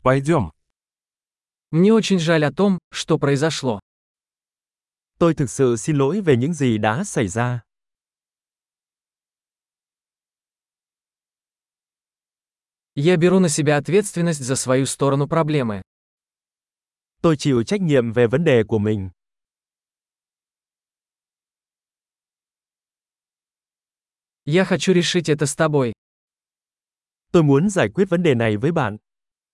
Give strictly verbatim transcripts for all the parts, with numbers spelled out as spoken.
Пойдем. Мне очень жаль о том, что произошло. Tôi thực sự xin lỗi về những gì đã xảy ra. Я беру на себя ответственность за свою сторону проблемы. Tôi chịu trách nhiệm về vấn đề của mình. Я хочу решить это с тобой. Tôi muốn giải quyết vấn đề này với bạn.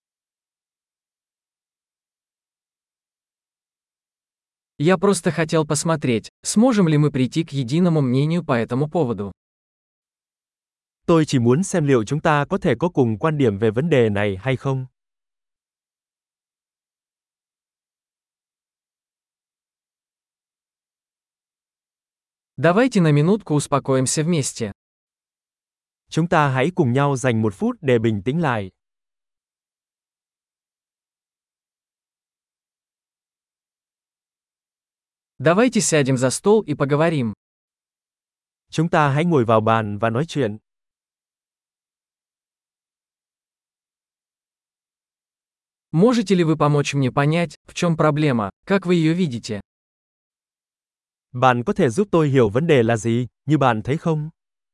Я просто хотел посмотреть, сможем ли мы прийти к единому мнению по этому поводу. Tôi chỉ muốn xem liệu chúng ta có thể có cùng quan điểm về vấn đề này hay không. Давайте на минутку успокоимся вместе. Chúng ta hãy cùng nhau dành một phút để bình tĩnh lại. Давайте сядем за стол и поговорим. Chúng ta hãy ngồi vào bàn và nói chuyện. Можете ли вы помочь мне понять, в чем проблема, как вы ее видите? Bạn có thể giúp tôi hiểu vấn đề là gì, như bạn thấy không?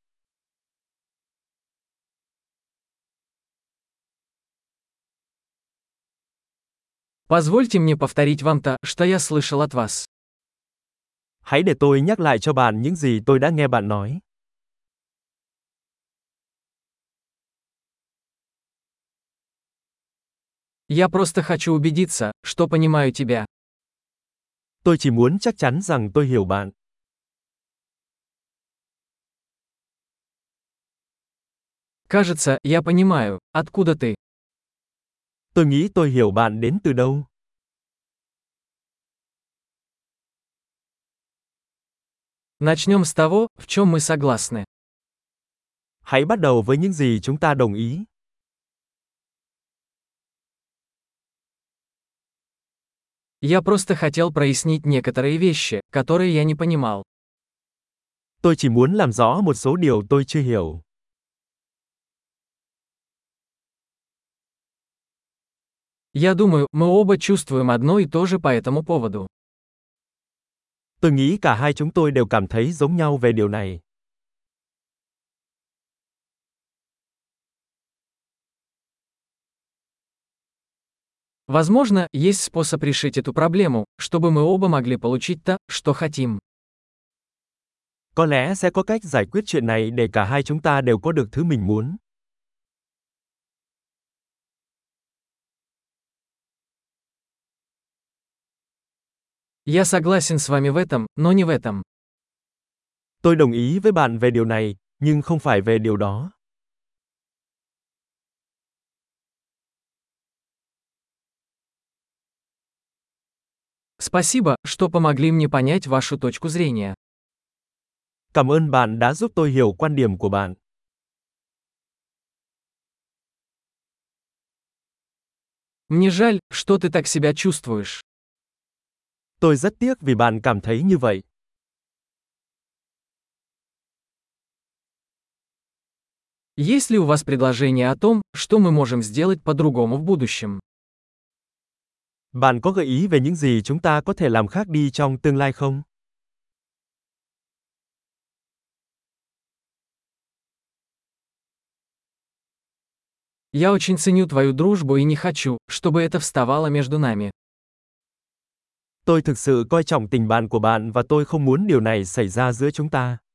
Позвольте мне повторить вам то, что я слышал от вас. Hãy để tôi nhắc lại cho bạn những gì tôi đã nghe bạn nói. Я просто хочу убедиться, что понимаю тебя. Tôi chỉ muốn chắc chắn rằng tôi hiểu bạn. Кажется, я понимаю, откуда ты. Tôi nghĩ tôi hiểu bạn đến từ đâu. Начнем с того, в чем мы согласны. Hãy bắt đầu với những gì chúng ta đồng ý. Я просто хотел прояснить некоторые вещи, которые я не понимал. Tôi chỉ muốn làm rõ một số điều tôi chưa hiểu. Я думаю, мы оба чувствуем одно и то же по этому поводу. Tôi nghĩ cả hai chúng tôi đều cảm thấy giống nhau về điều này. Возможно, есть способ решить эту проблему, чтобы мы оба могли получить то, что хотим. Có lẽ sẽ có cách giải quyết chuyện này để cả hai chúng ta đều có được thứ mình muốn. Я согласен с вами в этом, но не в этом. Tôi đồng ý với bạn về điều này, nhưng không phải về điều đó. Спасибо, что помогли мне понять вашу точку зрения. Cảm ơn bạn đã giúp tôi hiểu quan điểm của bạn. Мне жаль, что ты так себя чувствуешь. Tôi rất tiếc vì bạn cảm thấy như vậy. Есть ли у вас предложение о том, что мы можем сделать по-другому в будущем? Bạn có gợi ý về những gì chúng ta có thể làm khác đi trong tương lai không? Я очень ценю твою дружбу и не хочу, чтобы это вставало между нами. Tôi thực sự coi trọng tình bạn của bạn và tôi không muốn điều này xảy ra giữa chúng ta.